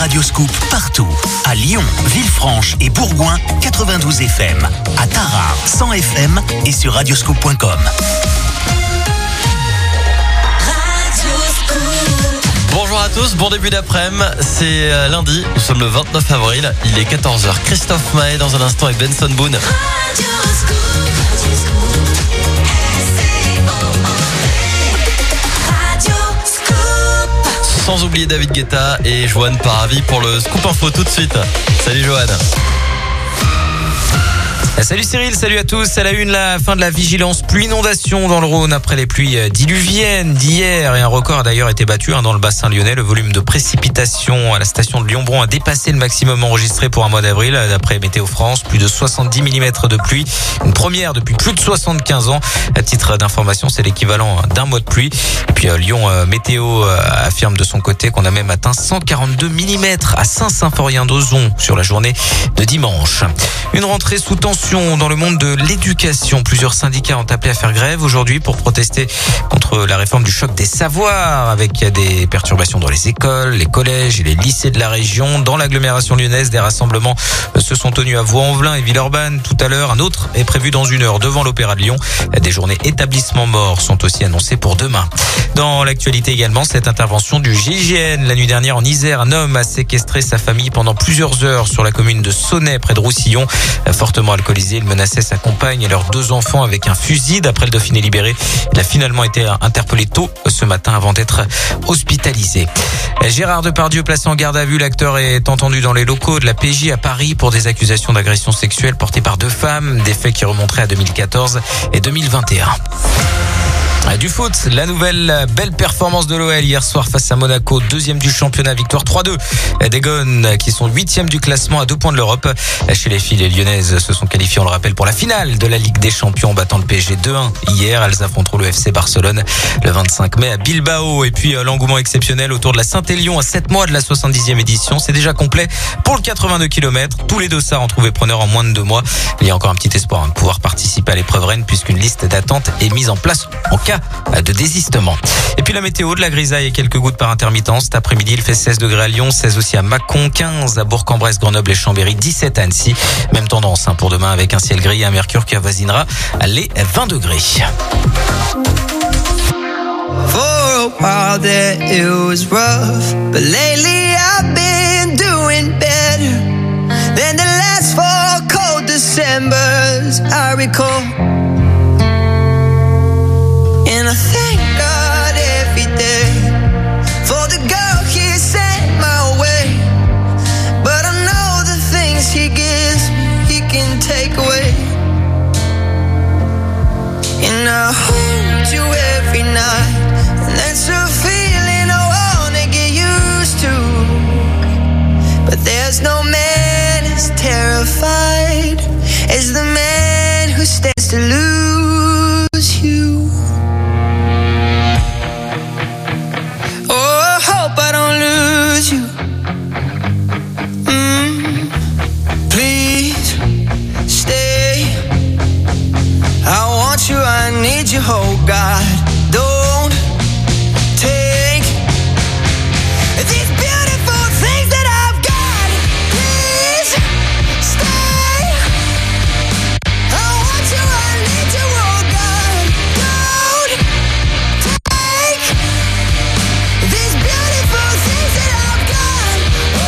Radioscoop partout. À Lyon, Villefranche et Bourgoin, 92 FM. À Tarare, 100 FM et sur radioscoop.com. Bonjour à tous, bon début d'après-midi, c'est lundi, nous sommes le 29 avril, il est 14h. Christophe Maé dans un instant avec Benson Boone. Sans oublier David Guetta et Joanne Paravi pour le Scoop Info tout de suite. Salut Joanne. Salut Cyril, salut à tous. À la une, la fin de la vigilance pluie inondation dans le Rhône après les pluies diluviennes d'hier. Et un record a d'ailleurs été battu dans le bassin lyonnais. Le volume de précipitations à la station de Lyon-Bron a dépassé le maximum enregistré pour un mois d'avril. D'après Météo France, plus de 70 mm de pluie. Une première depuis plus de 75 ans. À titre d'information, c'est l'équivalent d'un mois de pluie. Et puis Lyon Météo affirme de son côté qu'on a même atteint 142 mm à Saint-Symphorien-d'Ozon sur la journée de dimanche. Une rentrée sous tension dans le monde de l'éducation. Plusieurs syndicats ont appelé à faire grève aujourd'hui pour protester contre la réforme du choc des savoirs, avec des perturbations dans les écoles, les collèges et les lycées de la région. Dans l'agglomération lyonnaise, des rassemblements se sont tenus à Vaux-en-Velin et Villeurbanne tout à l'heure. Un autre est prévu dans 1 heure devant l'Opéra de Lyon. Des journées établissements morts sont aussi annoncées pour demain. Dans l'actualité également, cette intervention du GIGN. La nuit dernière en Isère, un homme a séquestré sa famille pendant plusieurs heures sur la commune de Sonnay, près de Roussillon. Fortement alcoolisé, il menaçait sa compagne et leurs 2 enfants avec un fusil. D'après le Dauphiné Libéré, il a finalement été interpellé tôt ce matin avant d'être hospitalisé. Gérard Depardieu placé en garde à vue. L'acteur est entendu dans les locaux de la PJ à Paris pour des accusations d'agression sexuelle portées par 2 femmes. Des faits qui remonteraient à 2014 et 2021. Du foot, la nouvelle belle performance de l'OL hier soir face à Monaco, 2e du championnat, victoire 3-2 des Gones qui sont 8e du classement à 2 points de l'Europe. Chez les filles, les Lyonnaises se sont qualifiées, on le rappelle, pour la finale de la Ligue des Champions en battant le PSG 2-1 hier. Elles affronteront le FC Barcelone le 25 mai à Bilbao. Et puis l'engouement exceptionnel autour de la Saint-Élion à 7 mois de la 70e édition. C'est déjà complet pour le 82 km. Tous les dossards ont trouvé preneur en moins de 2 mois. Il y a encore un petit espoir de pouvoir participer à l'épreuve reine puisqu'une liste d'attente est mise en place en cas de désistement. Et puis la météo, de la grisaille et quelques gouttes par intermittence. Cet après-midi, il fait 16 degrés à Lyon, 16 aussi à Mâcon, 15 à Bourg-en-Bresse, Grenoble et Chambéry, 17 à Annecy. Même tendance pour demain avec un ciel gris et un mercure qui avoisinera les 20 degrés. For a while there it was rough, but lately I've been doing better than the last 4 cold Decembers I recall. And I thank God every day for the girl He sent my way. But I know the things He gives me, He can take away. And I hold you every night, and that's a feeling I wanna get used to. But there's no man as terrified as the man who stands to lose you. Oh, I hope I don't lose you. Please stay. I want you, I need you, oh God. Don't take these beautiful things that I've got. Please stay. I want you, I need you, oh God. Don't take these beautiful things that I've got.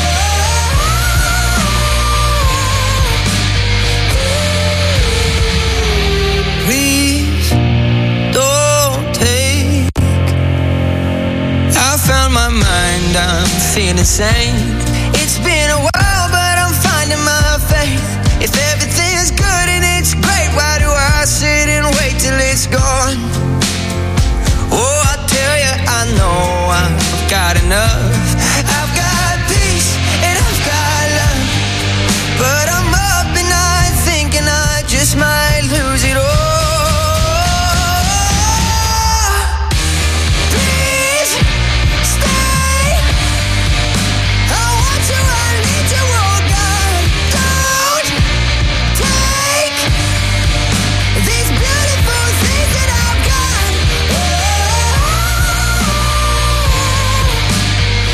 Please don't take. I found my mind, I'm feeling sane. It's been a while, but I'm finding my faith. If everything's good and it's great, why do I sit and wait till it's gone? Oh, I tell you, I know I've got enough. I've got peace and I've got love, but I'm up at night thinking I just might lose it all. Please stay. I want you, I need you, oh God. Don't take these beautiful things that I've got.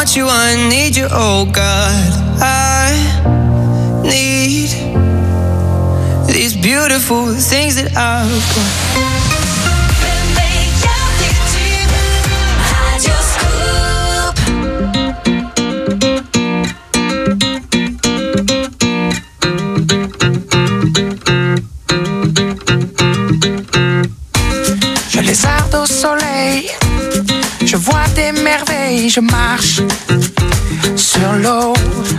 want you, I need you, oh God. I need these beautiful things that I've got. Je lézarde au soleil, je vois des merveilles, je marche sur l'eau.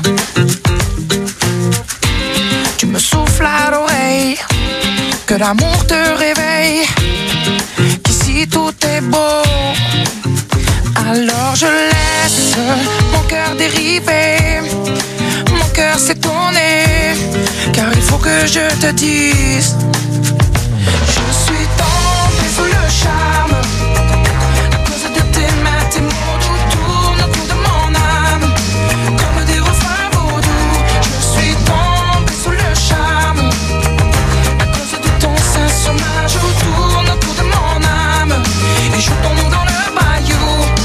Tu me souffles à l'oreille, que l'amour te réveille, qu'ici tout est beau. Alors je laisse mon cœur dériver, mon cœur s'est tourné, car il faut que je te dise, je suis tombé sous le charme, à cause de tes mains, tes mots doux tournent autour de mon âme, comme des refrains vaudous. Je suis tombé sous le charme, à cause de ton sein sur ma joue, tourne autour de mon âme, et je tombe dans le bayou.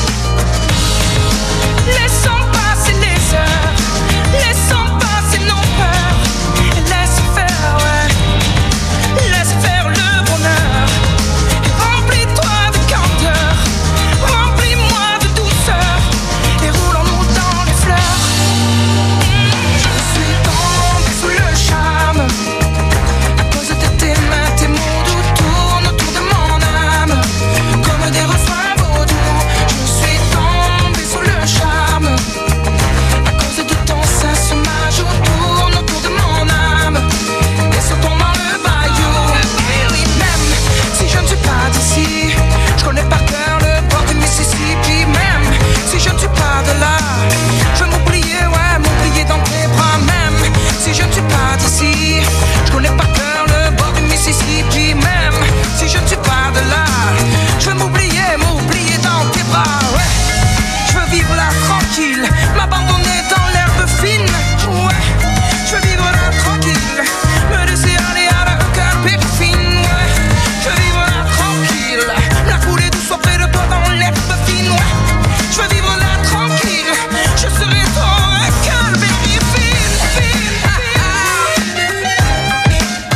Laissons passer les heures, laissons passer nos peurs, et laisse faire, ouais, laisse faire le bonheur. Et remplis-toi de candeur, remplis-moi de douceur, et roulons-nous dans les fleurs. Je suis tombé sous le charme, à cause de tes mains, tes mots doux tournent autour de mon âme, comme des refrains vaudous. Je suis tombé sous le charme, à cause de ton sein sur ma joue, tourne autour de mon âme, et sautons dans le bayou. Et oui, même si je ne suis pas d'ici, je connais par cœur le bord du Mississippi. Même si je ne suis pas de là, je veux m'oublier, ouais, m'oublier dans tes bras. Même si je ne suis pas d'ici, je connais par cœur le bord du Mississippi. Même si je ne suis pas de là, je veux m'oublier, m'oublier dans tes bras, ouais. Je veux vivre là tranquille, m'abandonner dans l'herbe fine, ouais. Je veux vivre là tranquille, me laisser aller à la cœur pépine, ouais. Je veux vivre là tranquille, la couler douce auprès de toi dans l'herbe fine, ouais. Je veux vivre là tranquille, je serai ton cœur baby fine, fine, fine.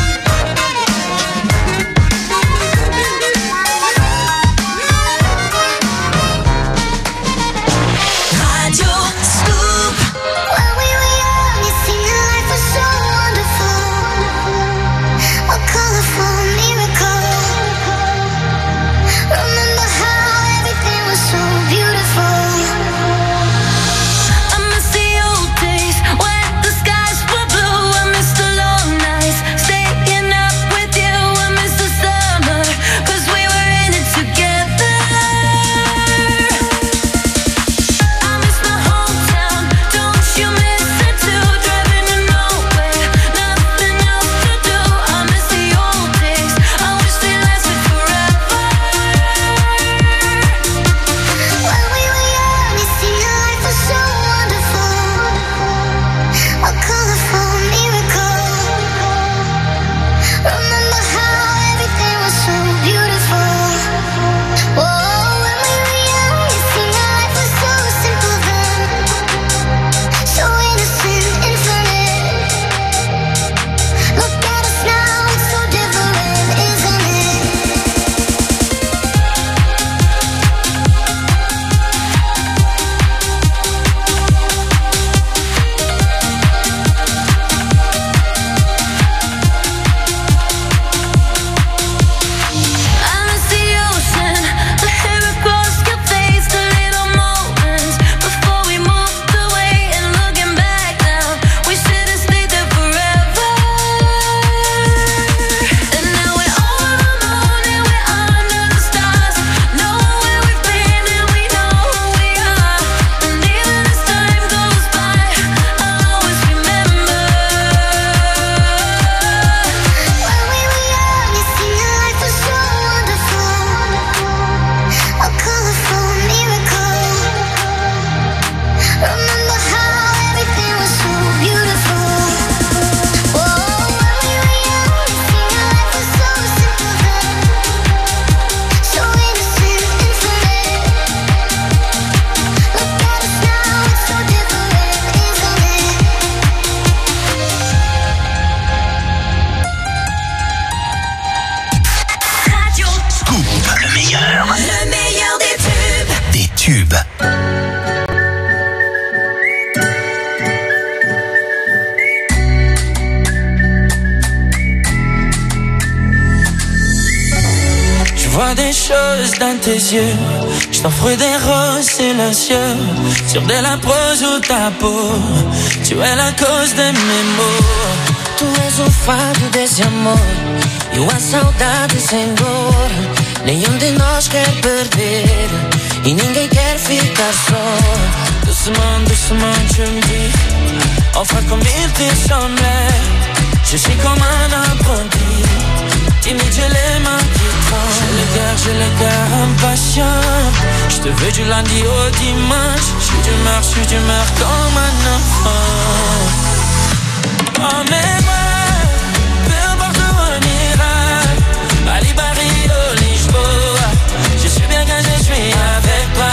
vois des choses dans tes yeux. Je t'offre des roses silencieux sur de la prose ou ta peau. Tu es la cause de mes maux. Tu és o fado desse amor e a saudade sem dor. Nenhum de nós quer perder e ninguém quer ficar só. Doucement, doucement, tu me dis, enfin comme il te semblait. Je suis comme un apprenti, timide, j'ai les mains qui tremblent. J'ai le cœur impatient. Je te veux du lundi au dimanche. Je suis d'humeur comme un enfant. Emmène-moi, peu importe où on ira, Bali, Paris, Lisboa. Je suis bien quand je suis avec toi.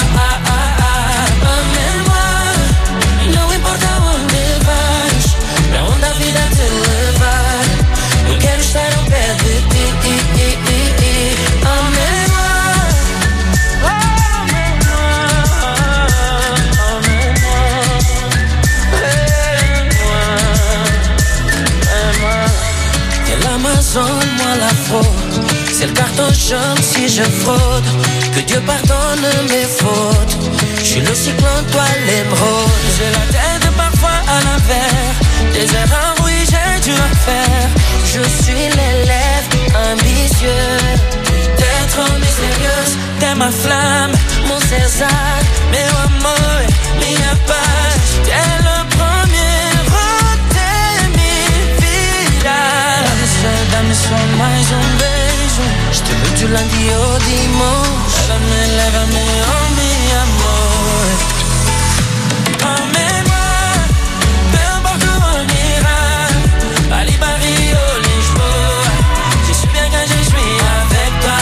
Emmène-moi, não importa onde vais, pra onde a vida te levar. Eu quero estar ao pé de ti. Emmène-moi, l'Amazone, moi la fraude. C'est le carton jaune si je fraude. Que Dieu pardonne mes fautes. Je suis le cyclone, toi l'émeraude. J'ai la tête parfois à l'envers. Des erreurs, oui, j'ai dû en faire. Je suis l'élève ambitieux. T'es trop mystérieuse, t'es ma flamme, mon César. Meu amor, minha paz. T'es le premier dá-me só mais beijo. Je te veux du lundi au dimanche. Lève-me, oh mi amor. Emmène-moi, peu importe où on ira, Bali, Paris, Lisboa. Je suis bien quand je suis avec toi.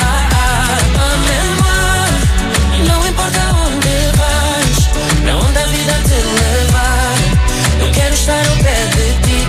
Emmène-moi, não importa onde vais, pra onde a vida te levar. Eu quero estar ao pé de ti.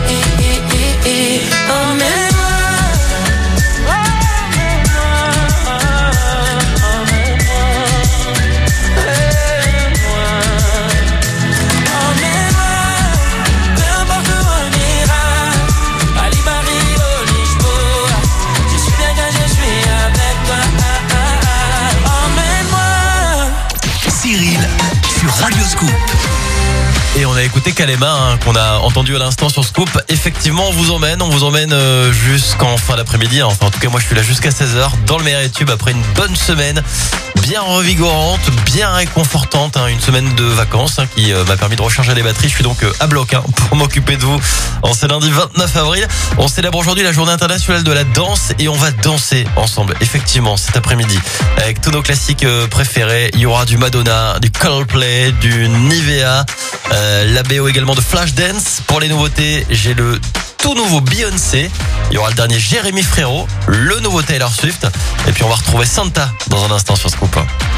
Radio Scoop. Et on a écouté Kalema qu'on a entendu à l'instant sur Scoop. Effectivement, on vous emmène jusqu'en fin d'après-midi. Enfin, en tout cas, moi, je suis là jusqu'à 16h dans le meilleur tube après une bonne semaine bien revigorante, bien réconfortante. Une semaine de vacances qui m'a permis de recharger les batteries. Je suis donc à bloc pour m'occuper de vous en ce lundi 29 avril. On célèbre aujourd'hui la journée internationale de la danse et on va danser ensemble, effectivement, cet après-midi. Avec tous nos classiques préférés. Il y aura du Madonna, du Coldplay, du Nivea, la BO également de Flashdance. Pour les nouveautés, j'ai le tout nouveau Beyoncé. Il y aura le dernier Jérémy Frérot, le nouveau Taylor Swift. Et puis on va retrouver Santa dans un instant sur Scoop.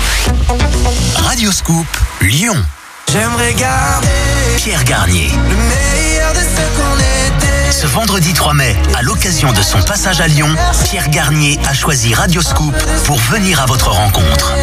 Radio Scoop, Lyon. J'aimerais garder Pierre Garnier. le meilleur de ce qu'on était. Ce vendredi 3 mai, à l'occasion de son passage à Lyon, Pierre Garnier a choisi Radio Scoop pour venir à votre rencontre.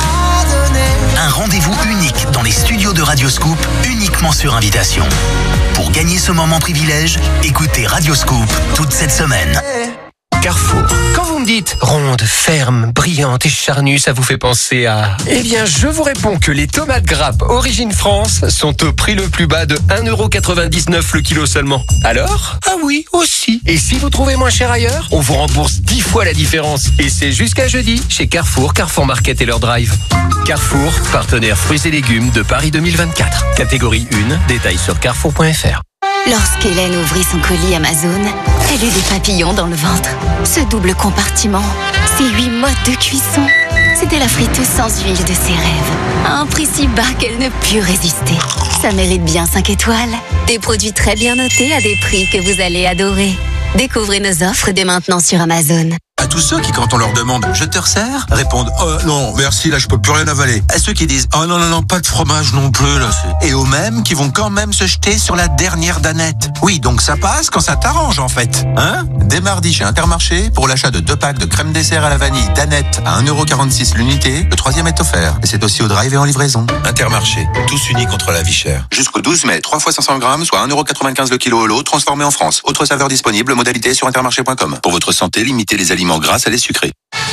Un rendez-vous unique dans les studios de Radio Scoop, uniquement sur invitation. Pour gagner ce moment privilège, écoutez Radio Scoop toute cette semaine. Carrefour. Quand vous me dites ronde, ferme, brillante et charnue, ça vous fait penser à... Eh bien, je vous réponds que les tomates grappes Origine France sont au prix le plus bas de 1,99€ le kilo seulement. Alors ? Ah oui, aussi. Et si vous trouvez moins cher ailleurs, on vous rembourse 10 fois la différence. Et c'est jusqu'à jeudi chez Carrefour, Carrefour Market et leur drive. Carrefour, partenaire fruits et légumes de Paris 2024. Catégorie 1, détails sur carrefour.fr. Lorsqu'Hélène ouvrit son colis Amazon, elle eut des papillons dans le ventre. Ce double compartiment, ces 8 modes de cuisson, c'était la friteuse sans huile de ses rêves. À un prix si bas qu'elle ne put résister. Ça mérite bien 5 étoiles. Des produits très bien notés à des prix que vous allez adorer. Découvrez nos offres dès maintenant sur Amazon. À tous ceux qui, quand on leur demande « Je te resserre ?» répondent « Oh non, merci, là je peux plus rien avaler ». À ceux qui disent « Oh non, pas de fromage non plus là ». Et aux mêmes qui vont quand même se jeter sur la dernière danette. Oui, donc ça passe quand ça t'arrange en fait. Dès mardi chez Intermarché, pour l'achat de 2 packs de crème dessert à la vanille Danette à 1,46€ l'unité, le 3e est offert. Et c'est aussi au drive et en livraison. Intermarché, tous unis contre la vie chère. Jusqu'au 12 mai, 3 fois 500 grammes, soit 1,95€ le kilo au lot, transformé en France. Autre saveur disponible, modalité sur intermarché.com. Pour votre santé, limitez les aliments gras à les sucrés.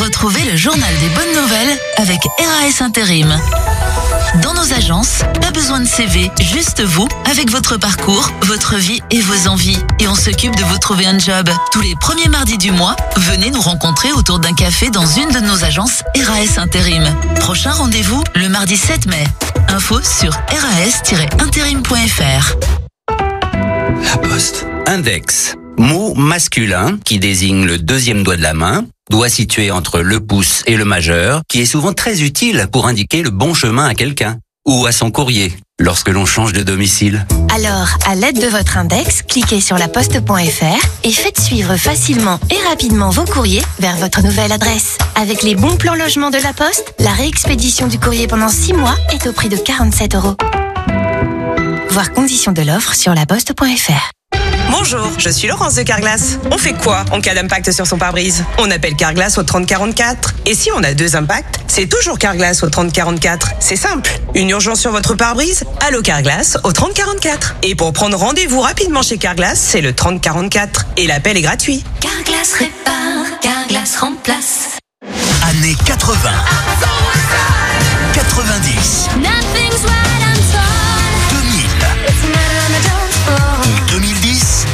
Retrouvez le journal des bonnes nouvelles avec RAS Intérim. Dans nos agences, pas besoin de CV, juste vous, avec votre parcours, votre vie et vos envies. Et on s'occupe de vous trouver un job. Tous les premiers mardis du mois, venez nous rencontrer autour d'un café dans une de nos agences RAS Intérim. Prochain rendez-vous, le mardi 7 mai. Info sur ras-intérim.fr. La Poste. Index. Mot masculin qui désigne le deuxième doigt de la main, doigt situé entre le pouce et le majeur, qui est souvent très utile pour indiquer le bon chemin à quelqu'un ou à son courrier lorsque l'on change de domicile. Alors, à l'aide de votre index, cliquez sur laposte.fr et faites suivre facilement et rapidement vos courriers vers votre nouvelle adresse. Avec les bons plans logement de la Poste, la réexpédition du courrier pendant 6 mois est au prix de 47 €. Voir conditions de l'offre sur laposte.fr. Bonjour, je suis Laurence de Carglass. On fait quoi en cas d'impact sur son pare-brise? On appelle Carglass au 3044. Et si on a 2 impacts, c'est toujours Carglass au 3044. C'est simple. Une urgence sur votre pare-brise? Allô Carglass au 3044. Et pour prendre rendez-vous rapidement chez Carglass, c'est le 3044. Et l'appel est gratuit. Carglass répare, Carglass remplace. Années 80, 90, 2000 ou 2010.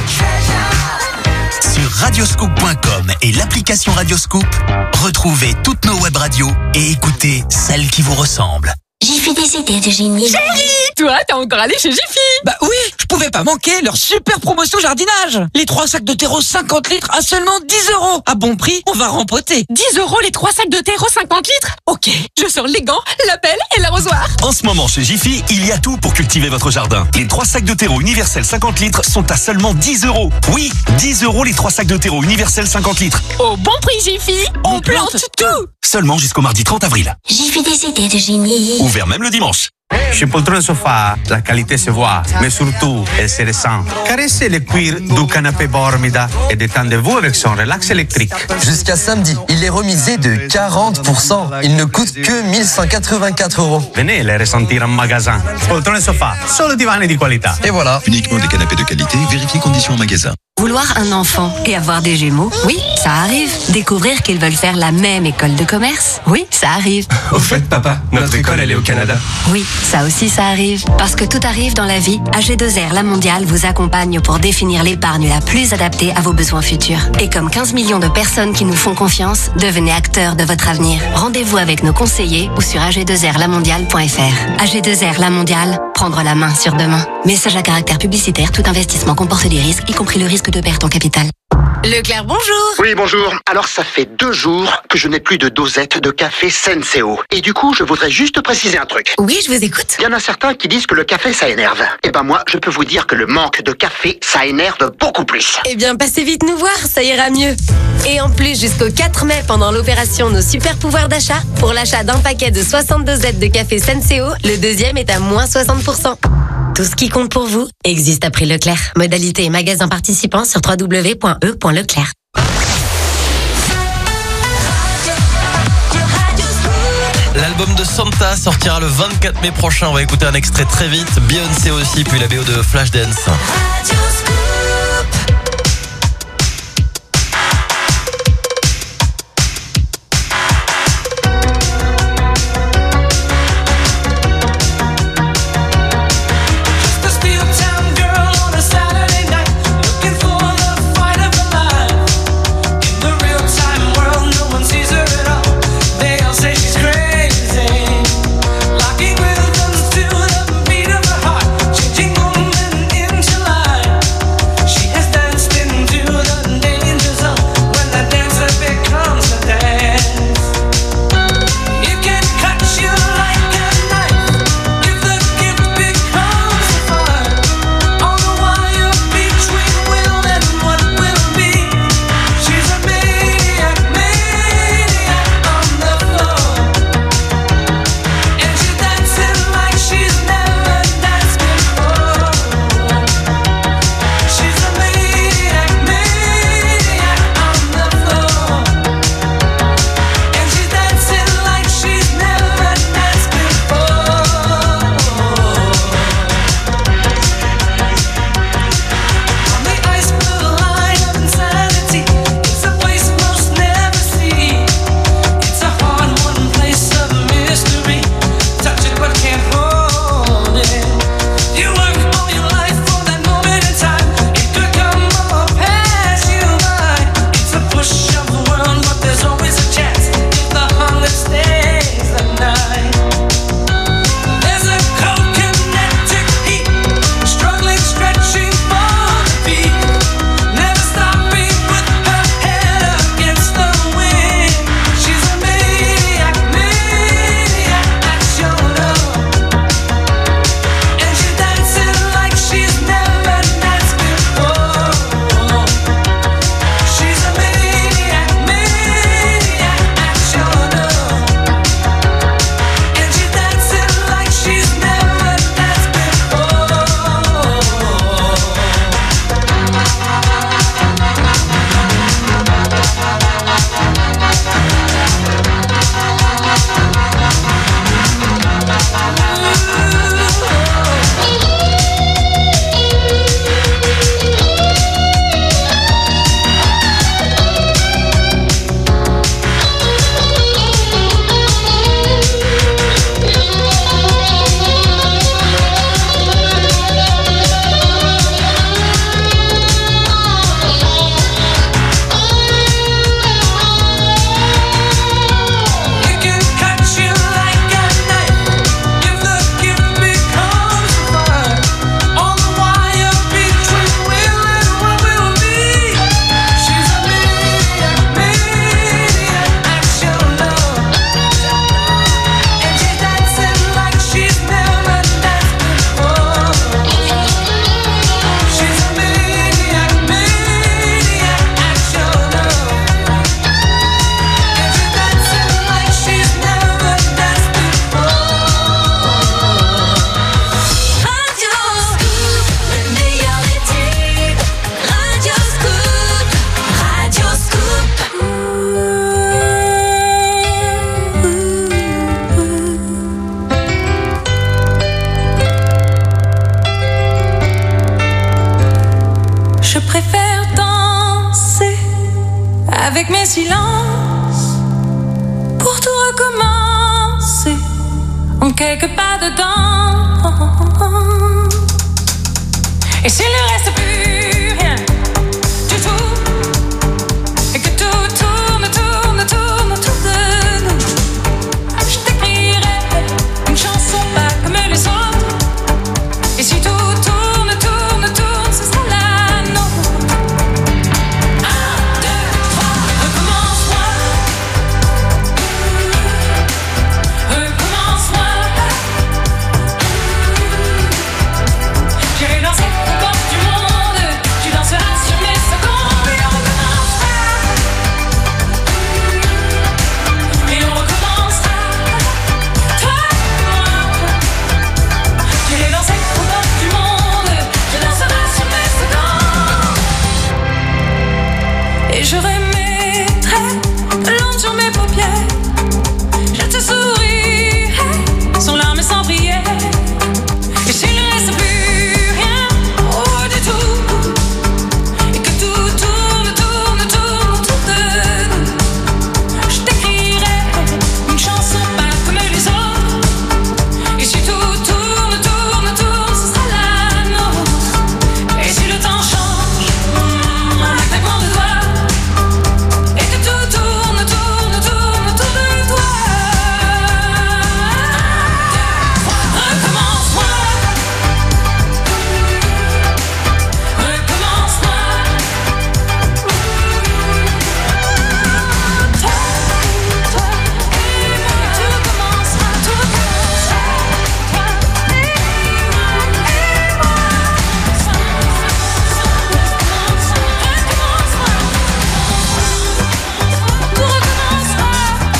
Sur radioscoop.com et l'application Radioscoop, retrouvez toutes nos web radios et écoutez celles qui vous ressemblent. J'ai fait des idées de génie. Chérie, toi, t'es encore allé chez Jiffy? Bah oui, je pouvais pas manquer leur super promotion jardinage. Les 3 sacs de terreau 50 litres à seulement 10 €. À bon prix, on va rempoter. 10 € les 3 sacs de terreau 50 litres? Ok, je sors les gants, la pelle et l'arrosoir. En ce moment, chez Jiffy, il y a tout pour cultiver votre jardin. Les 3 sacs de terreau universel 50 litres sont à seulement 10 €. Oui, 10 € les 3 sacs de terreau universel 50 litres. Au bon prix Jiffy, on plante tout. Seulement jusqu'au mardi 30 avril. J'ai fait des idées de génie. Ouvert même le dimanche. Chez Poltrone Sofa, la qualité se voit, mais surtout, elle se ressent. Caressez le cuir du canapé Bormida et détendez-vous avec son relax électrique. Jusqu'à samedi, il est remisé de 40%. Il ne coûte que 1184 €. Venez les ressentir en magasin. Poltrone Sofa, solo divani di qualità. Et voilà. Uniquement des canapés de qualité, vérifiez conditions en magasin. Vouloir un enfant et avoir des jumeaux, oui, ça arrive. Découvrir qu'ils veulent faire la même école de commerce, oui, ça arrive. Au fait, papa, notre école, elle est au Canada. Oui, ça aussi, ça arrive. Parce que tout arrive dans la vie, AG2R La Mondiale vous accompagne pour définir l'épargne la plus adaptée à vos besoins futurs. Et comme 15 millions de personnes qui nous font confiance, devenez acteurs de votre avenir. Rendez-vous avec nos conseillers ou sur ag2rlamondiale.fr. AG2R La Mondiale, prendre la main sur demain. Message à caractère publicitaire, tout investissement comporte des risques, y compris le risque de perte en capital. Leclerc, bonjour. Oui, bonjour. Alors, ça fait 2 jours que je n'ai plus de dosette de café Senseo. Et du coup, je voudrais juste préciser un truc. Oui, je vous écoute. Il y en a certains qui disent que le café, ça énerve. Eh ben moi, je peux vous dire que le manque de café, ça énerve beaucoup plus. Eh bien, passez vite nous voir, ça ira mieux. Et en plus, jusqu'au 4 mai, pendant l'opération Nos Super Pouvoirs d'achat, pour l'achat d'un paquet de 60 dosettes de café Senseo, le deuxième est à moins 60%. Tout ce qui compte pour vous existe à prix Leclerc. Modalité et magasin participants sur www.e.leclerc. L'album de Santa sortira le 24 mai prochain. On va écouter un extrait très vite. Beyoncé aussi, puis la BO de Flashdance. avec mes silences, pour tout recommencer, en quelques pas dedans. Et s'il ne reste plus rien du tout, et que tout tourne, tourne, tourne autour de nous, je t'écrirai une chanson pas comme les autres. Et si tout tourne, tourne, tourne, ce sera la nôtre. 1, 2, 3, recommence-moi. Recommence-moi. J'irai danser au bord du monde, tu danseras sur mes secondes. Et on recommencera. Et on recommencera. Toi et moi. J'irai danser au bord du monde, tu danseras sur mes secondes. Et je remettrai de l'ombre sur mes paupières. Je te sourirai sans larmes et sans prière. Et s'il ne reste plus rien, oh du tout, et que tout tourne, tourne, tourne autour de nous, je t'écrirai une chanson pas comme les autres. Et si tout tourne, tourne, tourne, ce sera la nôtre. Et si le temps change, en un claquement de doigts, et que tout tourne, tourne, tourne autour de toi. Recommence-moi. Recommence-moi. Toi, toi et moi. Tout recommencera, tout recommencera. Toi et moi, et moi. Tout recommencera.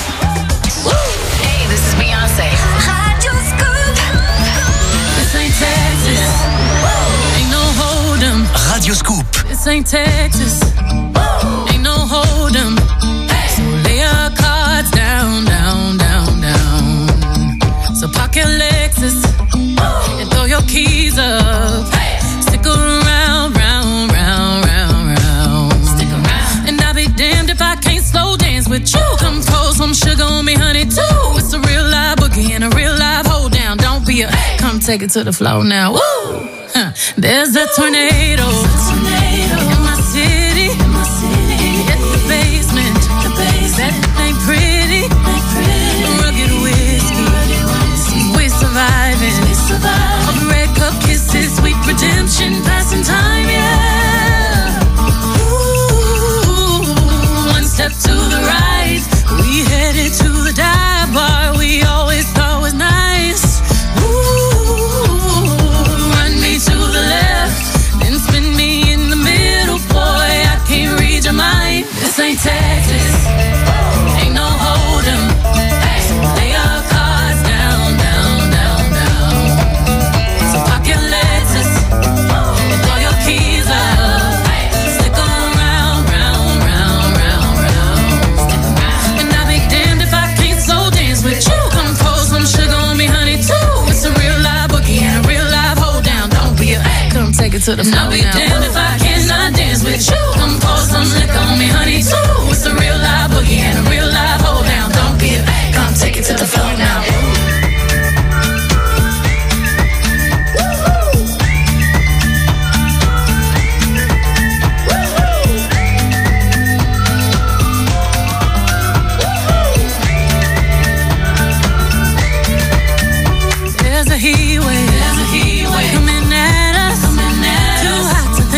Hey, this is Beyonce. Radio Scoop. This ain't Texas. Ain't no hold'em. Radio Scoop. This ain't Texas. Ain't no hold'em. So lay your cards down, down, down, down. So park your Lexus and throw your keys up. Stick around, round, round, round, round. Stick around. And I'll be damned if I can't slow dance with you. Come pour some sugar on me, honey, too. It's a real live boogie and a real live hold down. Don't be a come take it to the floor now. Woo! Huh. There's a tornado in my city. At the basement. That ain't pretty. Rugged whiskey. We're surviving. All the red cup kisses, sweet redemption, passing time, yeah. Ooh, one step to the right, we headed to the dive bar we always thought was nice. Ooh, run me to the left, then spin me in the middle, boy, I can't read your mind. This ain't Texas, ain't no hold'em. Lay your cards down, down, down, down. So park your Lexus and throw your keys up. Stick around, round, round, round, round. And I'll be damned if I can't slow dance with you. Come pour some sugar on me, honey, too. It's a real live boogie and a real live hold down. Don't be a come take it to the floor. I'll be damned if I cannot dance with you. Come pour some liquor on me, honey, too. It's a real live boogie and a real live hold down. Don't be a come take it to the floor now. There's a heat wave coming at us. Too hot to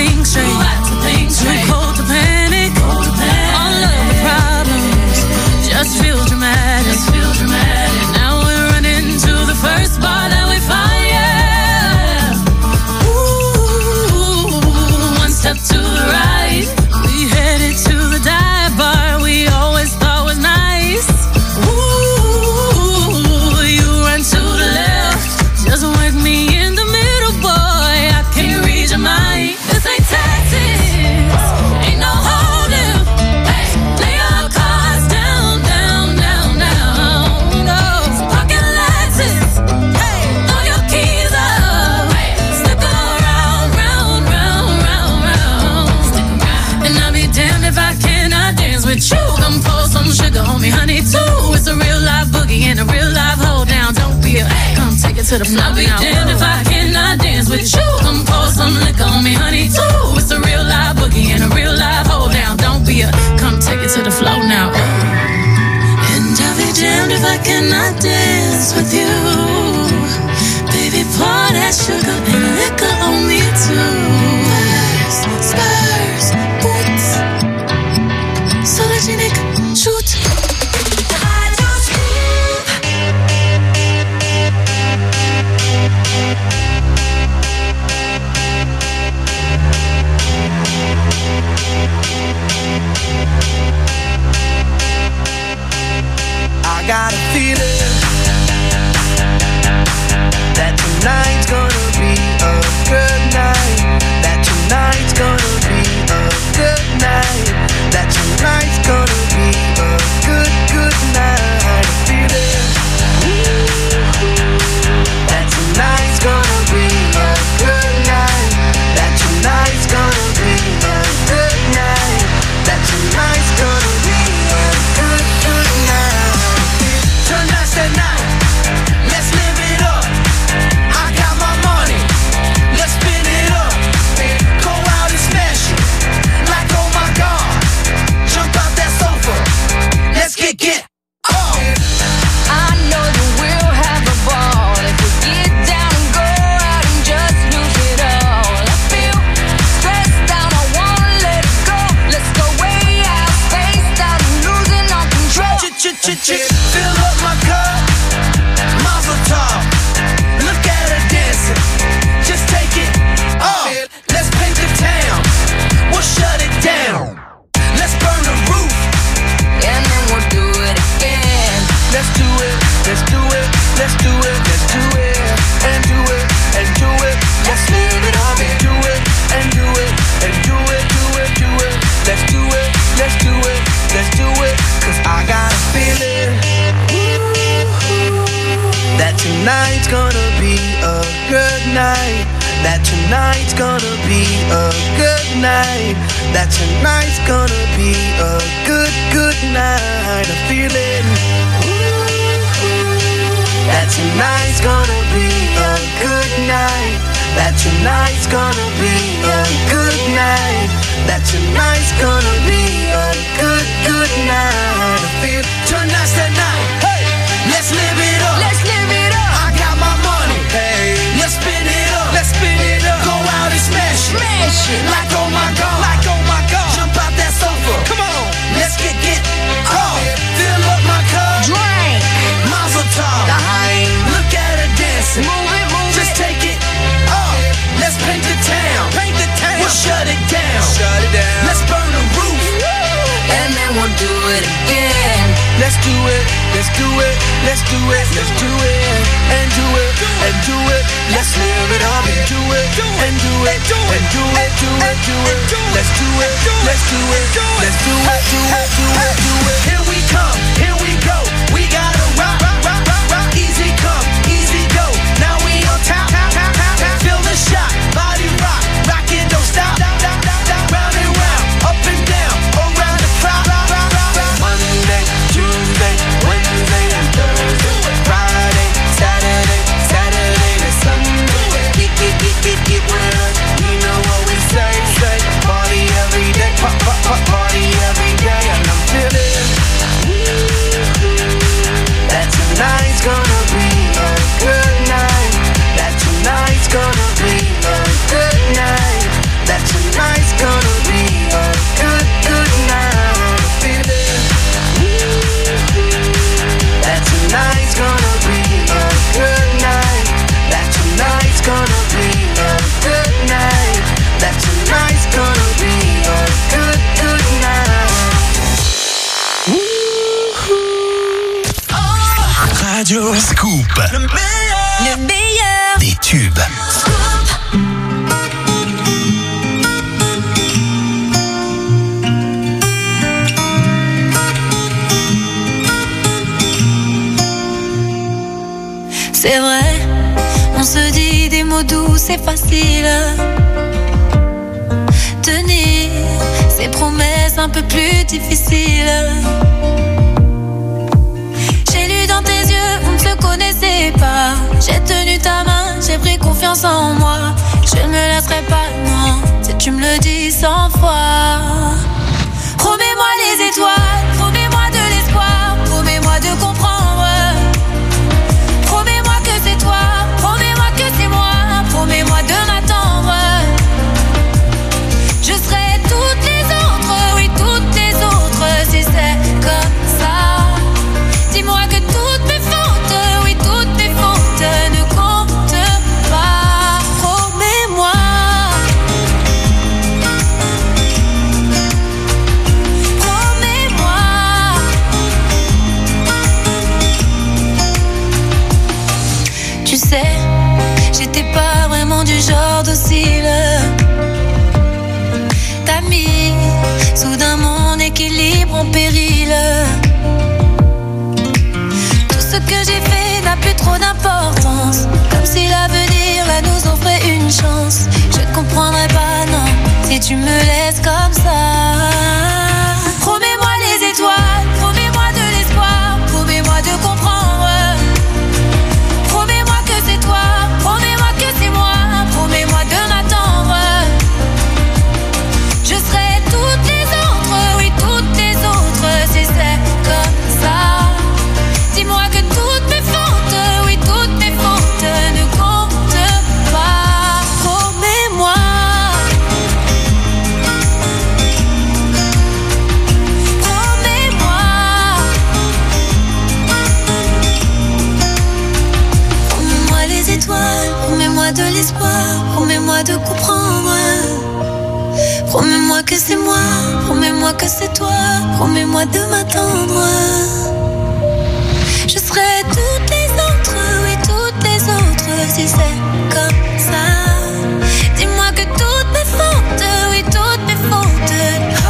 a real life hold down. Don't be a come take it to the floor. I'll be damned if I cannot dance with you. Come pour some liquor on me, honey, too. It's a real life boogie and a real life hold down. Don't be a come take it to the floor now. And I'll be damned if I cannot dance with you. Baby, pour that sugar and liquor on me too. Spurs, boots, sologenic, shoot. I got a feeling that tonight's gonna be a good night. That tonight's gonna be a good night. That tonight's gonna be a good, good night. A feeling that tonight's gonna be a good night. That tonight's gonna be a good night. That tonight's gonna be a good, good night. Tonight's the night. Let's live it up. I got my money. Let's spin it up. Go out and smash it. Like oh my God. Jump out that sofa. Let's get oh. I know that we'll have a ball if we get down and go out and just lose it all. I feel stressed out, I wanna let it go. Let's go way out, spaced out, and losing all control. Fill up my cup, Mazel tov. Look at her dancing, just take it off. Let's paint the town, we'll shut it down. Let's burn the roof, and then we'll do it again. Let's do it, let's do it, let's do it, let's do it, and do it, and do it. Let's live it up and do it, and do it, and do it, do it, do it. Let's do it, let's do it, let's do it. Cause I got a feeling that tonight's gonna be a good night. That tonight's gonna be a good night. That tonight's gonna be a good, good night. A feeling that tonight's gonna be a good night. That tonight's gonna be a good night. That tonight's gonna be a good, good night. I feel tonight's the night. Hey, let's live it up. Let's live it up. I got my money. Hey, let's spin it up. Let's spin it up. Go out and smash it. Smash it. Like oh my God. Like oh my God. Jump out that sofa. Come on. Let's get oh. Fill up my cup. Drink. Mazel tov. Look at her dancing. Move it, move Just it. take it off. Let's paint the town. Paint the town. We'll shut it down. Shut it down. Let's burn the roof. And then we'll do it again. Let's do it. Let's do it. Let's do it. Let's do it. And do it. And do it. Let's live it up and do it. And do it. And do it. Do it. Do it. Let's do it. Let's do it. Let's do it. Do it. Do it. Do it. Here we come. Here we go. We gotta rock. Rock. Rock. Rock. Rock. Easy come. Easy go. Now we on top. Feel the shot. Body rock. Rock it. Don't stop. Round and round. Up and down. Around the clock. Monday, Tuesday, Wednesday, and Thursday. Friday, Saturday, Saturday to Sunday. Get with us. You know what we say. Party every day. Party every day. And I'm feeling that tonight's gonna be a good night. That tonight's gonna be a good night. That tonight's gonna be a good, good night. I'm feeling that tonight's gonna be a good night. That tonight's gonna be a good night. That tonight's gonna be a good, good night. Radio Scoop. Le meilleur. Des tubes. C'est vrai, on se dit des mots doux, c'est facile. Tenir ses promesses un peu plus difficiles. J'ai lu dans tes yeux sais pas. J'ai tenu ta main, j'ai pris confiance en moi. Je ne me lasserai pas, non, si tu me le dis 100 fois. Promets-moi les étoiles, promets-moi de l'espoir, promets-moi de comprendre. Promets-moi que c'est toi, promets-moi que c'est moi, promets-moi de m'attendre. Je serai toutes les autres, oui toutes les autres, si c'est comme ça. Dis-moi que toutes mes fautes, oui toutes mes fautes ne comptent pas. Promets-moi. Promets-moi. Tu sais, j'étais pas vraiment du genre docile. T'as mis soudain mon équilibre en péril. Tout ce que j'ai fait n'a plus trop d'importance, comme si l'avenir là nous offrait une chance. Je ne comprendrai pas, non, si tu me laisses comme ça. Promets-moi les étoiles, promets-moi de l'espoir, promets-moi de comprendre. Promets-moi que c'est toi, promets-moi que c'est moi, promets-moi de m'attendre. Je serai toutes les autres, oui toutes les autres, si c'est comme ça. Dis-moi que toutes mes fautes, oui toutes mes fautes ne comptent pas. Promets-moi. Promets-moi. Promets-moi les étoiles, promets-moi de l'espoir, promets-moi de comprendre. Promets-moi que c'est moi, promets-moi que c'est toi, promets-moi de m'attendre. Je serai toutes les autres, oui toutes les autres, si c'est comme ça. Dis-moi que toutes mes fautes, oui toutes mes fautes. Oh,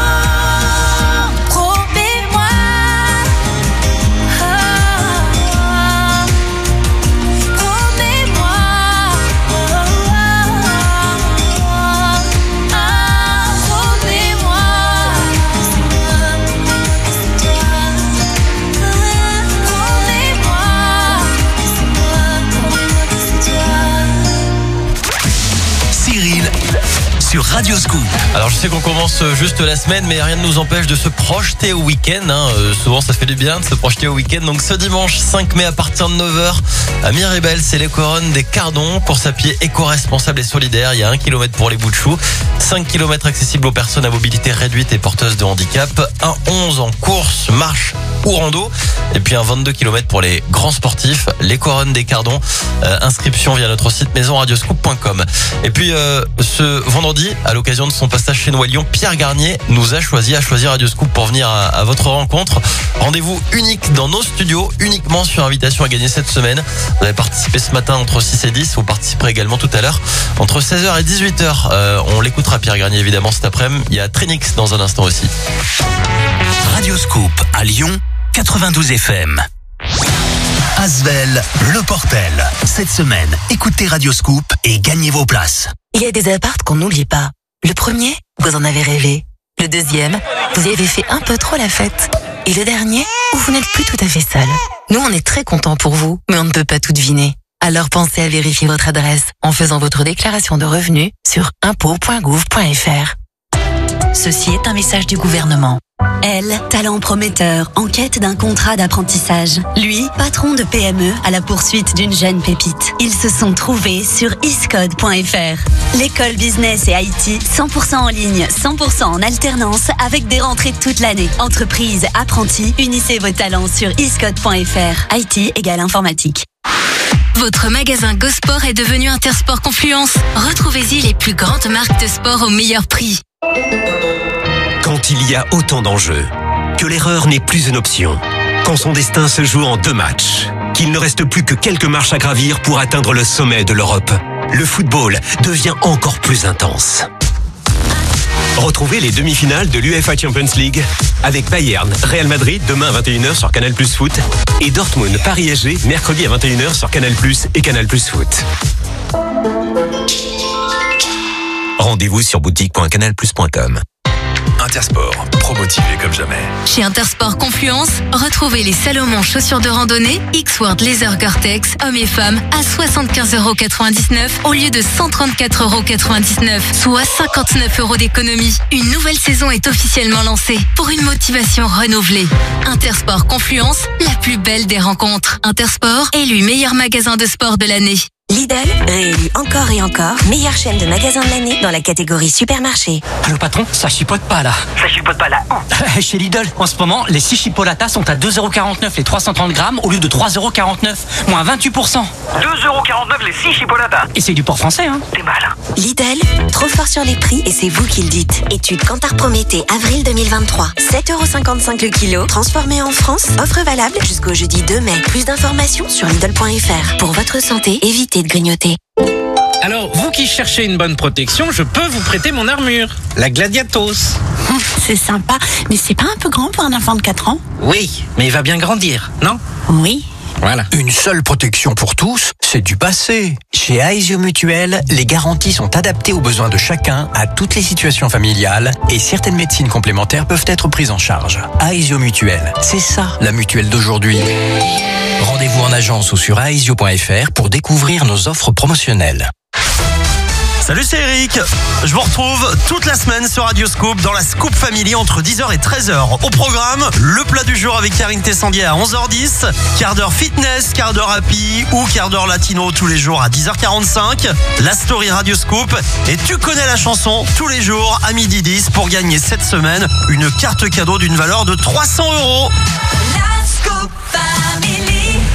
promets-moi. Oh, promets-moi. Oh, promets-moi. C'est moi, c'est toi. Promets-moi, c'est moi, promets-moi que c'est toi. Cyril sur Radio Scoop. Alors je sais qu'on commence juste la semaine, mais rien ne nous empêche de se projeter au week-end. Souvent ça fait du bien de se projeter au week-end. Donc ce dimanche 5 mai à partir de 9h à Miribel, c'est les couronnes des Cardons. Course à pied éco-responsable et solidaire. Il y a 1 km pour les bouts de chou, 5 km accessibles aux personnes à mobilité réduite et porteuses de handicap, un 11 en course, marche ou rando, et puis un 22 km pour les grands sportifs, les couronnes des Cardons. Inscription via notre site maisonradioscoop.com. Et puis ce vendredi, à l'occasion de son passage chez nous à Lyon, Pierre Garnier nous a choisi Radio Scoop pour venir à votre rencontre. Rendez-vous unique dans nos studios, uniquement sur invitation à gagner cette semaine. Vous avez participé ce matin entre 6 et 10, vous participerez également tout à l'heure entre 16h et 18h. On l'écoutera Pierre Garnier évidemment cet après-midi. Il y a Trinix dans un instant aussi. Radio Scoop à Lyon, 92 FM. Asvel, Le Portel. Cette semaine, écoutez Radio Scoop et gagnez vos places. Il y a des apparts qu'on n'oublie pas. Le premier, vous en avez rêvé. Le deuxième, vous y avez fait un peu trop la fête. Et le dernier, où vous n'êtes plus tout à fait seul. Nous, on est très contents pour vous, mais on ne peut pas tout deviner. Alors pensez à vérifier votre adresse en faisant votre déclaration de revenus sur impôts.gouv.fr. Ceci est un message du gouvernement. Elle, talent prometteur, en quête d'un contrat d'apprentissage. Lui, patron de PME à la poursuite d'une jeune pépite. Ils se sont trouvés sur iscode.fr. L'école business et IT, 100% en ligne, 100% en alternance, avec des rentrées toute l'année. Entreprise, apprentis, unissez vos talents sur iscode.fr. IT égale informatique. Votre magasin GoSport est devenu Intersport Confluence. Retrouvez-y les plus grandes marques de sport au meilleur prix. Quand il y a autant d'enjeux, que l'erreur n'est plus une option, quand son destin se joue en 2 matchs, qu'il ne reste plus que quelques marches à gravir pour atteindre le sommet de l'Europe, le football devient encore plus intense. Retrouvez les demi-finales de l'UEFA Champions League avec Bayern, Real Madrid demain à 21h sur Canal+ Foot et Dortmund, Paris SG mercredi à 21h sur Canal+ et Canal+ Foot. Rendez-vous sur boutique.canalplus.com. Intersport, promotivé comme jamais. Chez Intersport Confluence, retrouvez les Salomon chaussures de randonnée X-Word Laser Gore-Tex, hommes et femmes, à 75,99 € au lieu de 134,99 €, soit 59 € d'économie. Une nouvelle saison est officiellement lancée pour une motivation renouvelée. Intersport Confluence, la plus belle des rencontres. Intersport, élu meilleur magasin de sport de l'année. Lidl, réélu encore et encore, meilleure chaîne de magasins de l'année dans la catégorie supermarché. Allô patron, ça chipote pas là. Ça chipote pas là. Chez Lidl, en ce moment, les 6 chipolatas sont à 2,49 € les 330 grammes au lieu de 3,49 €, moins 28%. 2,49 € les 6 chipolatas. Et c'est du port français, hein. T'es mal. Lidl, trop fort sur les prix et c'est vous qui le dites. Étude Kantar Prométhée, avril 2023. 7,55 € le kilo, transformé en France. Offre valable jusqu'au jeudi 2 mai. Plus d'informations sur Lidl.fr. Pour votre santé, évitez de grignoter. Alors, vous qui cherchez une bonne protection, je peux vous prêter mon armure, la Gladiatos. C'est sympa, mais c'est pas un peu grand pour un enfant de 4 ans? Oui, mais il va bien grandir, non? Oui. Voilà. Une seule protection pour tous, c'est du passé. Chez Aesio Mutuel, les garanties sont adaptées aux besoins de chacun, à toutes les situations familiales, et certaines médecines complémentaires peuvent être prises en charge. Aesio Mutuel, c'est ça la mutuelle d'aujourd'hui. Rendez-vous en agence ou sur aesio.fr pour découvrir nos offres promotionnelles. Salut, c'est Eric. Je vous retrouve toute la semaine sur Radio Scoop dans la Scoop Family entre 10h et 13h. Au programme, le plat du jour avec Karine Tessandier à 11h10, quart d'heure fitness, quart d'heure happy ou quart d'heure latino tous les jours à 10h45, la story Radio Scoop et tu connais la chanson tous les jours à 12h10 pour gagner cette semaine une carte cadeau d'une valeur de 300 €. La Scoop Family.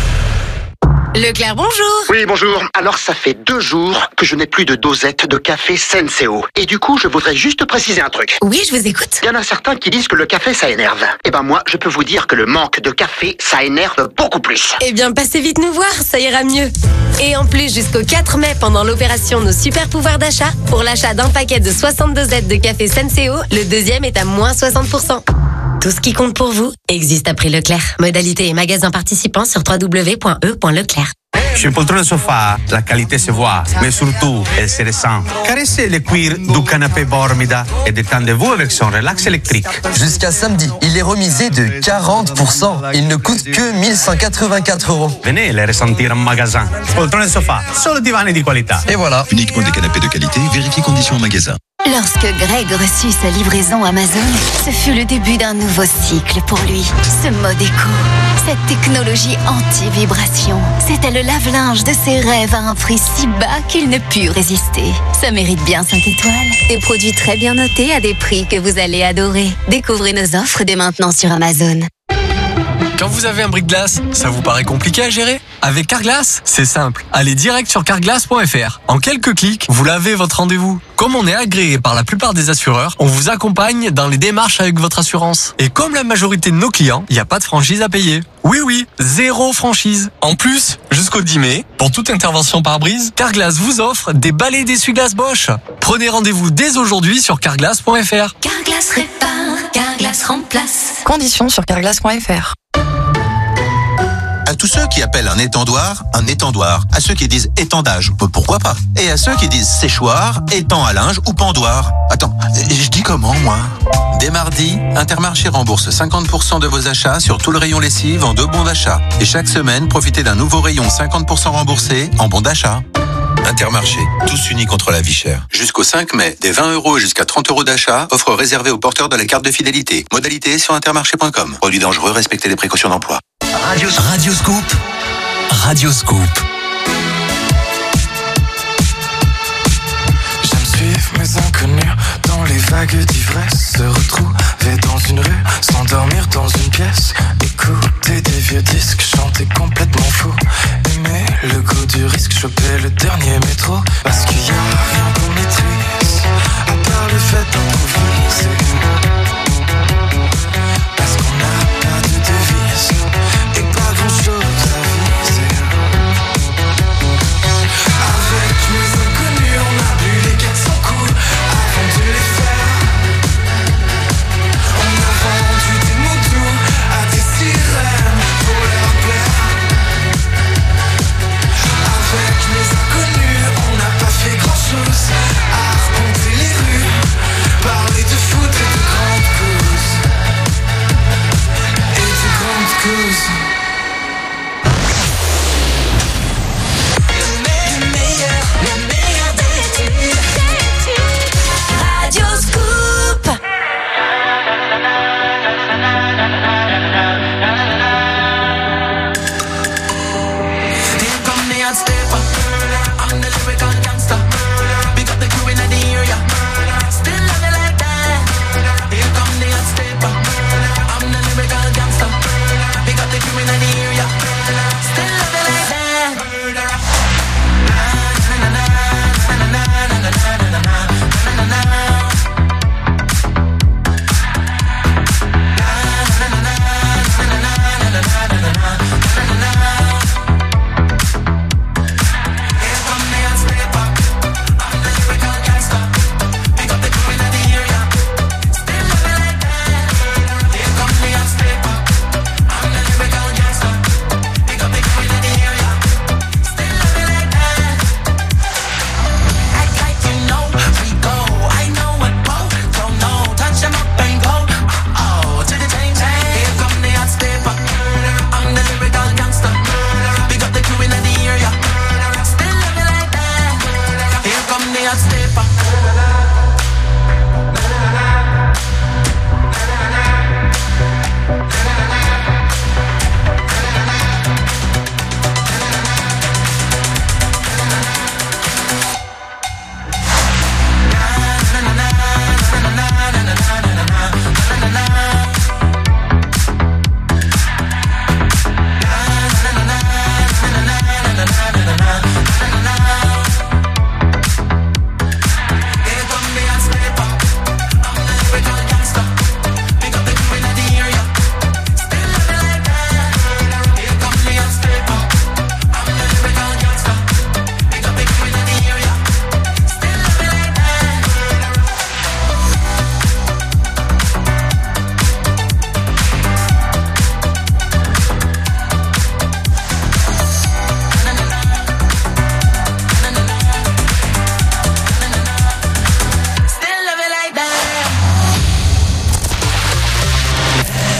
Leclerc, bonjour. Oui, bonjour. Alors, ça fait 2 jours que je n'ai plus de dosette de café Senseo. Et du coup, je voudrais juste préciser un truc. Oui, je vous écoute. Il y en a certains qui disent que le café, ça énerve. Eh ben moi, je peux vous dire que le manque de café, ça énerve beaucoup plus. Eh bien, passez vite nous voir, ça ira mieux. Et en plus, jusqu'au 4 mai, pendant l'opération Nos Super Pouvoirs d'achat, pour l'achat d'un paquet de 60 dosettes de café Senseo, le deuxième est à moins 60%. Tout ce qui compte pour vous existe à prix Leclerc. Modalité et magasins participants sur www.e.leclerc. Sur poltrone sofa, la qualité se voit, mais surtout, elle se ressent. Caressez le cuir du canapé Bormida et détendez-vous avec son relax électrique. Jusqu'à samedi, il est remisé de 40%. Il ne coûte que 1184 €. Venez les ressentir en magasin. Poltrone sofa, solo divani di qualità. Et voilà. Uniquement des canapés de qualité, vérifiez conditions en magasin. Lorsque Greg reçut sa livraison Amazon, ce fut le début d'un nouveau cycle pour lui. Ce mode éco, cette technologie anti-vibration, c'était le lave-linge de ses rêves à un prix si bas qu'il ne put résister. Ça mérite bien 5 étoiles. Des produits très bien notés à des prix que vous allez adorer. Découvrez nos offres dès maintenant sur Amazon. Quand vous avez un bris-de-glace, ça vous paraît compliqué à gérer? Avec Carglass, c'est simple. Allez direct sur carglass.fr. En quelques clics, vous lavez votre rendez-vous. Comme on est agréé par la plupart des assureurs, on vous accompagne dans les démarches avec votre assurance. Et comme la majorité de nos clients, il n'y a pas de franchise à payer. Oui, 0 franchise. En plus, jusqu'au 10 mai, pour toute intervention par brise, Carglass vous offre des balais d'essuie-glace Bosch. Prenez rendez-vous dès aujourd'hui sur carglass.fr. Carglass répare, Carglass remplace. Conditions sur carglass.fr. À tous ceux qui appellent un étendoir, à ceux qui disent étendage, pourquoi pas? Et à ceux qui disent séchoir, étang à linge ou pendoir. Attends, je dis comment, moi? Dès mardi, Intermarché rembourse 50% de vos achats sur tout le rayon lessive en 2 bons d'achat. Et chaque semaine, profitez d'un nouveau rayon 50% remboursé en bons d'achat. Intermarché, tous unis contre la vie chère. Jusqu'au 5 mai, des 20 € jusqu'à 30 € d'achat, offre réservée aux porteurs de la carte de fidélité. Modalité sur intermarché.com. Produit dangereux, respectez les précautions d'emploi. Radio Scoop. Radio Scoop. J'aime suivre mes inconnus dans les vagues d'ivresse. Se retrouver dans une rue, s'endormir dans une pièce. Écouter des vieux disques, chanter complètement fou. Aimer le goût du risque, choper le dernier métro. Parce qu'il y a rien qu'on maîtrise, à part le fait d'improviser. Parce qu'on n'a pas de devise et pas grand chose à viser. Avec mes inconnus, on a bu les 400 coups avant de les faire.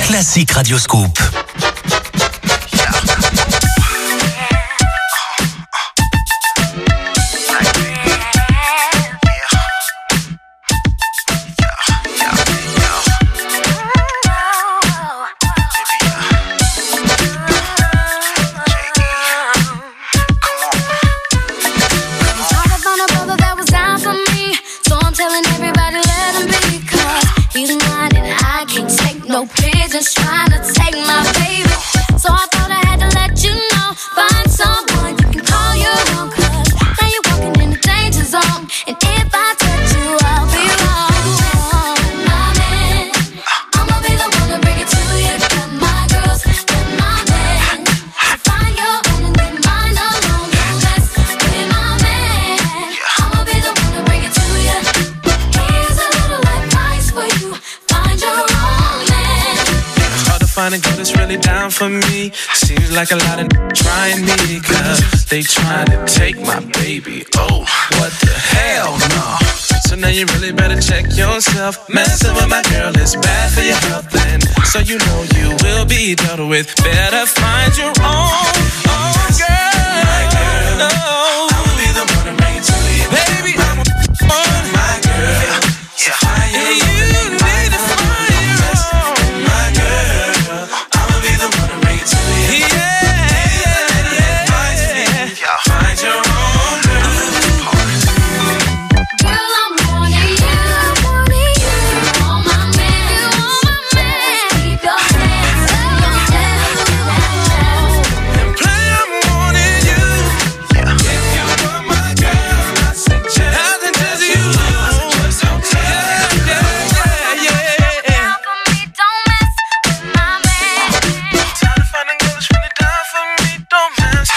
classique Radio Scoop. No pigeons trying to take my baby. So I thought I had to let you know. Find someone you can call your own. Cause now you're walking in the danger zone. And if I touch you, I'll be wrong. My man, I'ma be the one to bring it to you. Got my girls, got my man. So find your own and leave mine alone. Don't mess with my man. I'ma be the one to bring it to you. Here's a little advice for you. Find your own. Find a girl that's really down for me. Seems like a lot of trying me, cause they trying to take my baby. Oh, what the hell, no. So now you really better check yourself. Messing with my girl is bad for your health, and so you know you will be dealt with. Better find your own girl. My girl, no. I'ma be the one to bring it to you. Baby, I'm on my girl. Yeah, and you need to find your own. My girl. Find your own girl, I'm wanting you, on my man, keep your hands and play, I'm wanting you, if you want my girl, I suggest you, don't mess with my man, time to find a girl that's really down for me, don't mess.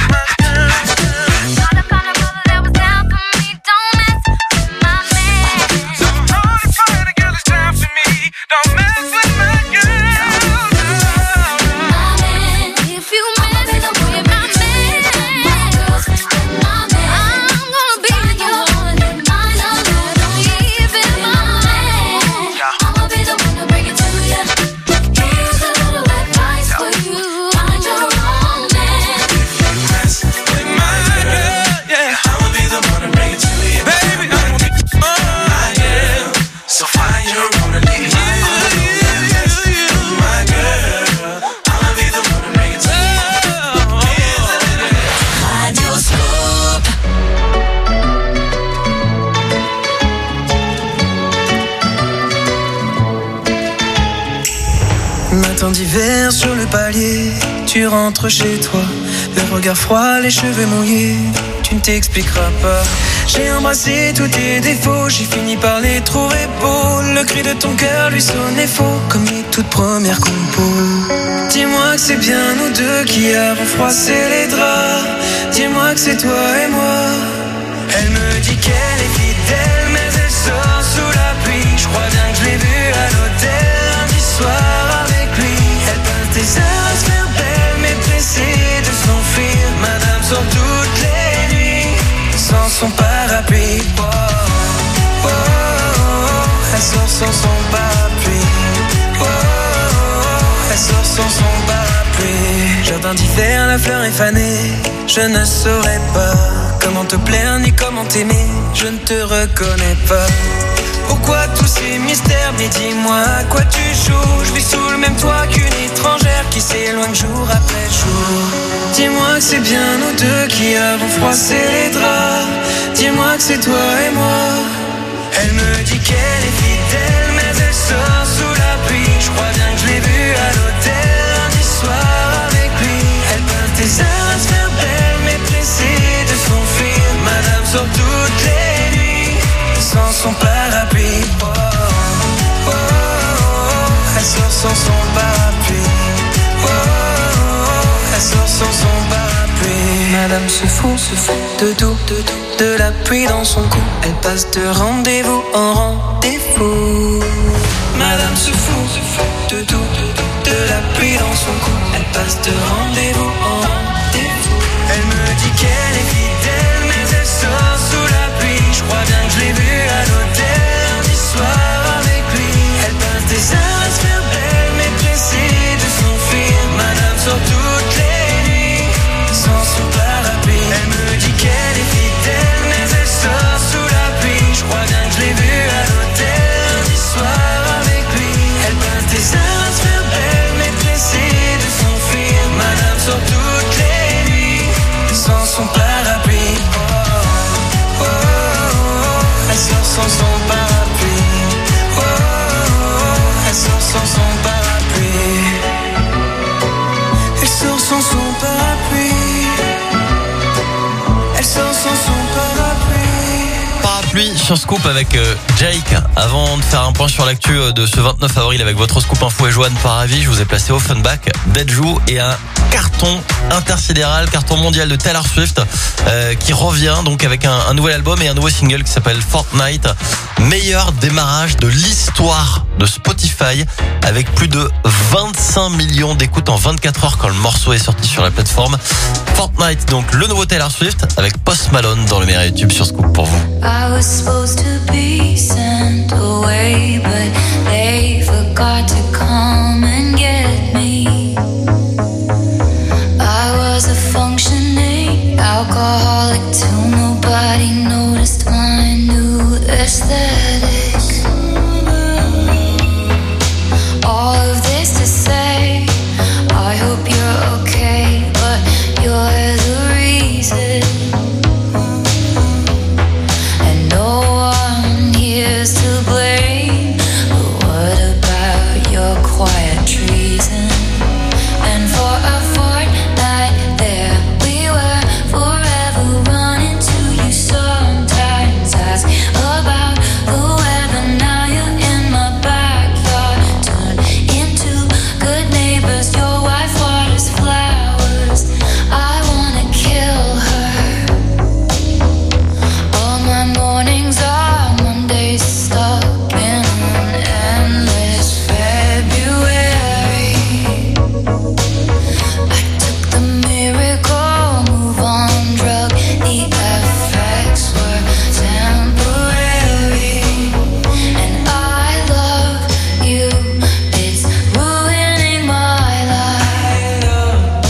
Matin d'hiver sur le palier, tu rentres chez toi, le regard froid, les cheveux mouillés, tu ne t'expliqueras pas. J'ai embrassé tous tes défauts, j'ai fini par les trouver beaux. Le cri de ton cœur lui sonnait faux, comme les toutes premières compos. Dis-moi que c'est bien nous deux qui avons froissé les draps. Dis-moi que c'est toi et moi. Elle me dit qu'elle est fidèle, mais elle sort sous la pluie. Je crois bien que je l'ai vue à l'hôtel lundi soir avec lui. Elle peint tes heures à se faire belle, mais pressée de s'enfuir. Madame sort toutes les nuits sans son parapluie. Oh, oh, oh, elle sort sans son parapluie. Oh, oh, oh, elle sort sans son parapluie. Jardin d'hiver, la fleur est fanée. Je ne saurais pas comment te plaire ni comment t'aimer. Je ne te reconnais pas. Pourquoi tous ces mystères? Mais dis-moi à quoi tu joues. Je vis sous le même toit qu'une étrangère qui s'éloigne jour après jour. Dis-moi que c'est bien nous deux qui avons froissé les draps. Dis-moi que c'est toi et moi. Elle me dit qu'elle est fidèle, mais elle sort sous la pluie. Je crois bien que je l'ai vue à l'hôtel lundi soir avec lui. Elle peint tes heures à se faire belle, mais pressée de s'enfuir. Madame sort toutes les nuits sans son parapluie. Oh, oh, oh, oh, elle sort sans son parapluie. Oh, oh, oh, elle sort sans son parapluie. Madame se fout de tout, de la pluie dans son cou. Elle passe de rendez-vous en rendez-vous. Madame se fout de tout, de la pluie dans son cou. Elle passe de rendez-vous en rendez-vous. Elle me dit qu'elle est fidèle, mais elle sort sous la pluie. Je crois bien que je l'ai vue à l'hôtel lundi soir avec lui. Elle passe des heures à se faire belle, mais pressée sur Scoop avec Jake. Avant de faire un point sur l'actu de ce 29 avril avec votre Scoop Info et Joanne par avis, je vous ai placé Offenbach, Deadju et un carton intersidéral, carton mondial de Taylor Swift qui revient donc avec un nouvel album et un nouveau single qui s'appelle Fortnite. Meilleur démarrage de l'histoire de Spotify avec plus de 25 millions d'écoutes en 24 heures quand le morceau est sorti sur la plateforme. Fortnite, donc le nouveau Taylor Swift avec Post Malone dans le meilleur YouTube sur Scoop pour vous. I was supposed to be sent away, but they forgot to come and get me. I was a functioning alcoholic till nobody noticed my new aesthetic. All of this to say, I hope you're okay, but you're the reason. And no one here's to blame, but what about your quiet treason? And for a fortnight there we were, forever running to you. Sometimes ask about the weather, now you're in my backyard. Turn into good neighbors, your wife waters flowers. I wanna kill her. All my mornings are Mondays stuck in an endless February. I took the miracle move on drug, the effects were temporary. And I love you, it's ruining my life.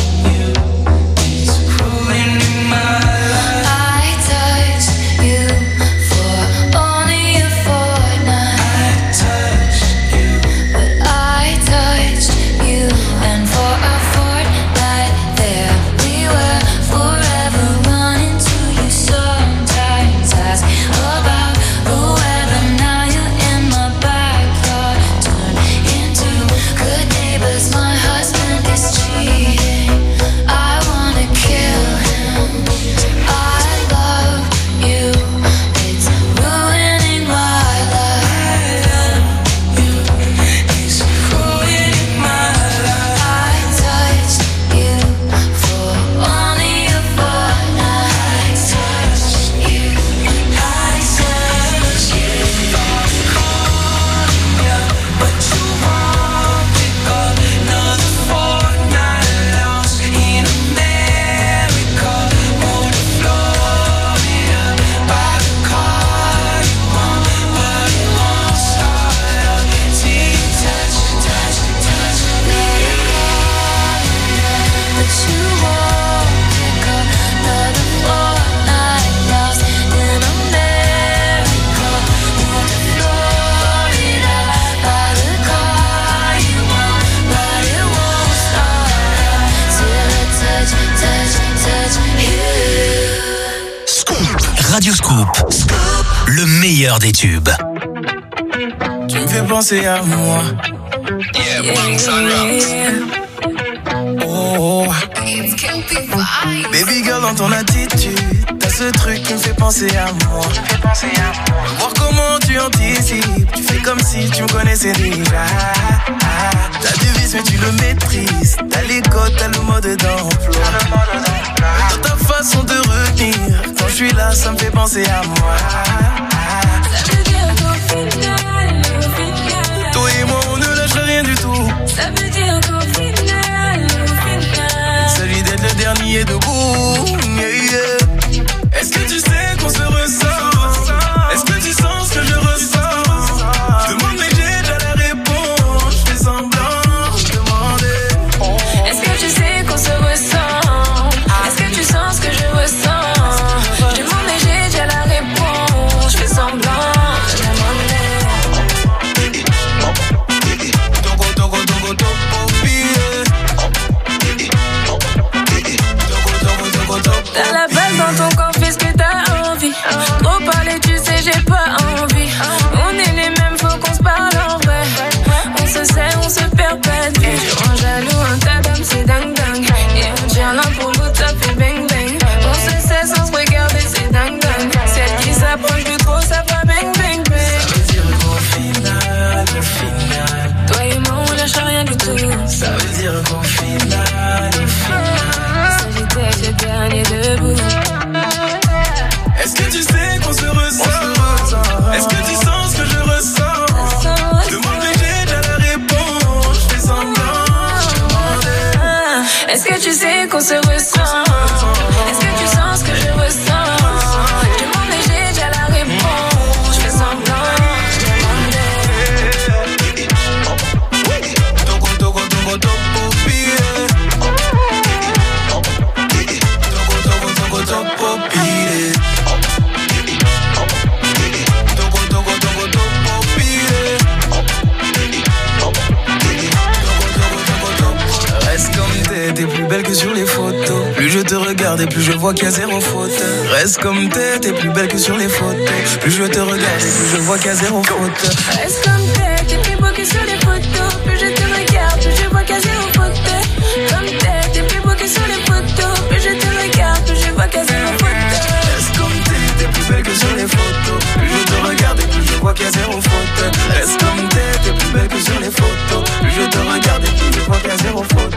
I touched you for only a fortnight. But I touched you, and for a fortnight there we were, forever running to you. Sometimes ask about the weather, now you're in my backyard. Turn into good neighbors, my husband is cheating. I wanna kill him. I love you, it's ruining my life. It's ruining my life. I touched you for only a fortnight. I touched you, I touched you. But you won't pick up another fortnight lost in America. Go to Florida, buy the car you want, but it won't start up till you touch, touch, touch, let it go. But you won't pick up another fortnight lost in America. Go to Florida, buy the car you want, but it won't start up till I touch, touch, touch you. Scoop, Radio Scoop, le meilleur des tubes. Tu me fais penser à moi. Oh, baby girl, dans ton attitude, t'as ce truc qui me fait penser à moi. Voir comment tu anticipes, tu fais comme si tu me connaissais déjà. T'as des vices mais tu le maîtrises, t'as les codes, t'as le mode d'emploi. Dans ta façon de retenir, quand je suis là, ça me fait penser à moi. Ça veut dire qu'au final, Toi et moi, on ne lâche rien du tout. ça veut dire qu'au final, Celui d'être le dernier debout. Yeah, yeah. Est-ce que tu sais qu'on se ressent? Est-ce que tu sens ce que je ressens? Je demande mais j'ai déjà la réponse. Je fais semblant de demander. Est-ce que tu sais qu'on se ressent? Est-ce que tu sens ce que je ressens? Je demande mais j'ai déjà la réponse. Je fais semblant de demander. Togo, togo, togo, togo, yeah. Togo, togo, Est-ce que tu sais qu'on se ressent? Est-ce que tu sens ce que je ressens? Je demande mais j'ai déjà la réponse. Je fais semblant, je reste comme t'es plus belle que sur les photos. Plus je te regarde et plus je vois qu'il y a zéro faute. Reste comme t'es plus belle que sur les photos. Plus je te regarde et plus je vois qu'il y a zéro faute. Reste comme t'es plus beau que sur les photos. Plus je te regarde, plus je vois qu'il y a zéro faute. Comme t'es plus beau que sur les photos. Plus je te regarde, plus je vois qu'il y a zéro faute. Reste comme t'es plus belle que sur les photos. Plus je te regarde et plus je vois qu'il y a zéro faute. Reste comme t'es plus belle que sur les photos. Plus je te regarde et plus je vois qu'il y a zéro faute.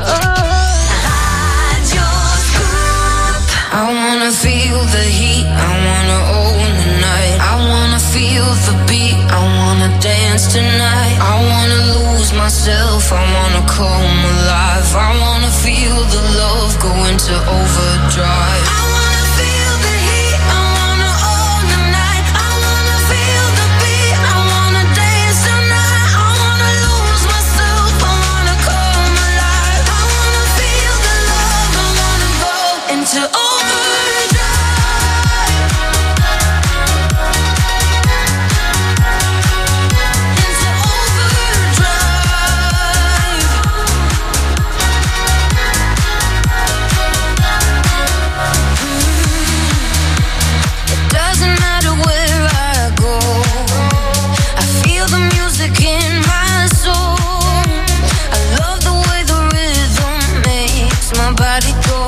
I wanna feel the heat, I wanna own the night. I wanna feel the beat, I wanna dance tonight. I wanna lose myself, I wanna come alive. I wanna feel the love go into overdrive. I wanna feel the heat, I wanna own the night. I wanna feel the beat, I wanna dance tonight. I wanna lose myself, I wanna come alive. I wanna feel the love, I wanna go into overdrive. Body go.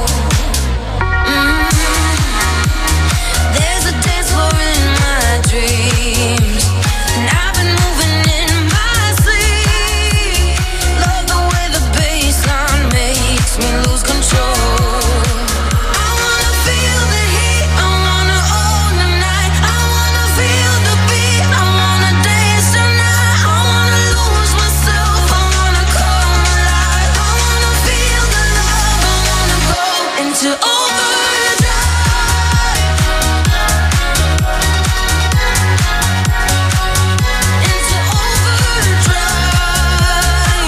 There's a dance floor in my dreams, and I've been moving in my sleep. Love the way the bassline makes me lose control. I wanna feel the heat, I wanna own the night. I wanna feel the beat, I wanna dance tonight. I wanna lose myself, I wanna come alive. I wanna feel the love, I wanna go into overdrive. Into overdrive.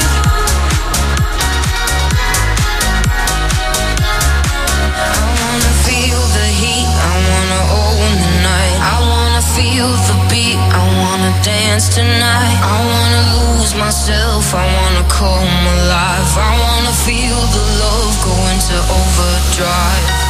I wanna feel the heat, I wanna own the night. I wanna feel the beat, I wanna dance tonight. I wanna lose myself, I wanna come alive. I wanna feel the love go into overdrive.